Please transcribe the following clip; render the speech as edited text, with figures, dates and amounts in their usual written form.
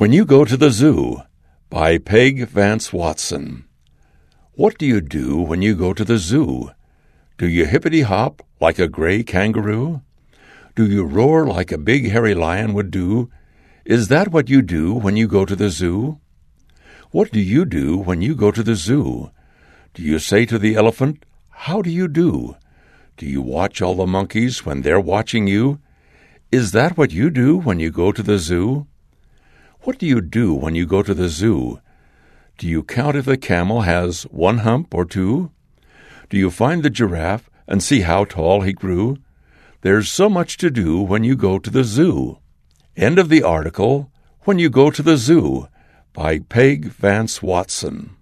When You Go to the Zoo by Peg Vance Watson. What do you do when you go to the zoo? Do you hippity-hop like a gray kangaroo? Do you roar like a big hairy lion would do? Is that what you do when you go to the zoo? What do you do when you go to the zoo? Do you say to the elephant, "How do you do?" Do you watch all the monkeys when they're watching you? Is that what you do when you go to the zoo? What do you do when you go to the zoo? Do you count if the camel has one hump or two? Do you find the giraffe and see how tall he grew? There's so much to do when you go to the zoo. End of the article, When You Go to the Zoo, by Peg Vance Watson.